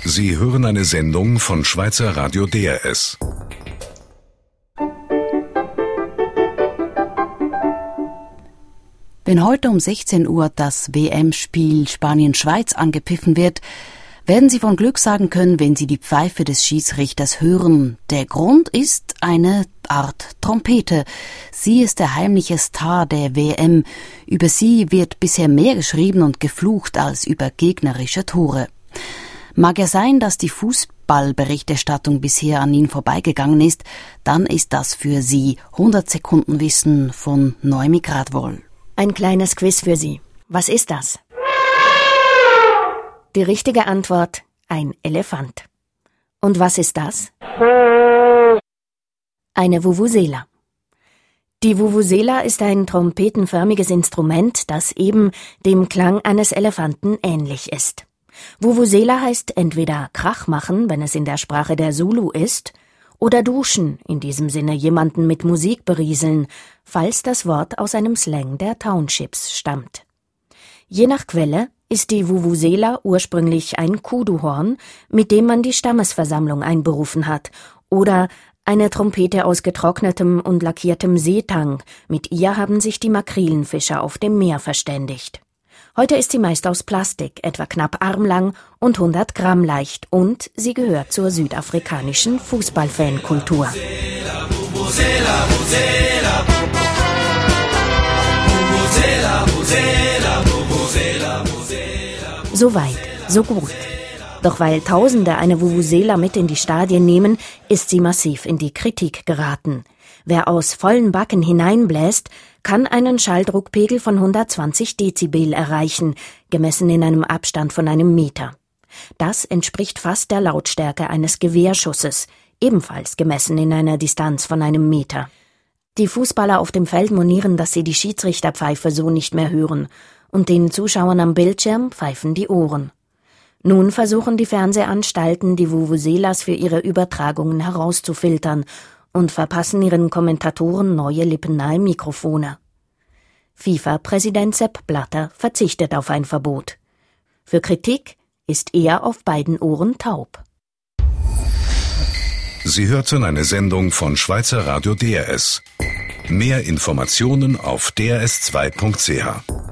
Sie hören eine Sendung von Schweizer Radio DRS. Wenn heute um 16 Uhr das WM-Spiel Spanien-Schweiz angepfiffen wird, werden Sie von Glück sagen können, wenn Sie die Pfeife des Schiedsrichters hören. Der Grund ist eine Art Trompete. Sie ist der heimliche Star der WM. Über sie wird bisher mehr geschrieben und geflucht als über gegnerische Tore. Mag ja sein, dass die Fußballberichterstattung bisher an Ihnen vorbeigegangen ist, dann ist das für Sie 100 Sekunden Wissen von Noemi Gradwohl. Ein kleines Quiz für Sie. Was ist das? Die richtige Antwort: ein Elefant. Und was ist das? Eine Vuvuzela. Die Vuvuzela ist ein trompetenförmiges Instrument, das eben dem Klang eines Elefanten ähnlich ist. Vuvuzela heißt entweder Krach machen, wenn es in der Sprache der Zulu ist, oder duschen, in diesem Sinne jemanden mit Musik berieseln, falls das Wort aus einem Slang der Townships stammt. Je nach Quelle ist die Vuvuzela ursprünglich ein Kuduhorn, mit dem man die Stammesversammlung einberufen hat, oder eine Trompete aus getrocknetem und lackiertem Seetang, mit ihr haben sich die Makrelenfischer auf dem Meer verständigt. Heute ist sie meist aus Plastik, etwa knapp armlang und 100 Gramm leicht, und sie gehört zur südafrikanischen Fußballfankultur. So weit, so gut. Doch weil Tausende eine Vuvuzela mit in die Stadien nehmen, ist sie massiv in die Kritik geraten. Wer aus vollen Backen hineinbläst, kann einen Schalldruckpegel von 120 Dezibel erreichen, gemessen in einem Abstand von einem Meter. Das entspricht fast der Lautstärke eines Gewehrschusses, ebenfalls gemessen in einer Distanz von einem Meter. Die Fußballer auf dem Feld monieren, dass sie die Schiedsrichterpfeife so nicht mehr hören, und den Zuschauern am Bildschirm pfeifen die Ohren. Nun versuchen die Fernsehanstalten, die Vuvuzelas für ihre Übertragungen herauszufiltern und verpassen ihren Kommentatoren neue lippennahe Mikrofone. FIFA-Präsident Sepp Blatter verzichtet auf ein Verbot. Für Kritik ist er auf beiden Ohren taub. Sie hörten eine Sendung von Schweizer Radio DRS. Mehr Informationen auf drs2.ch.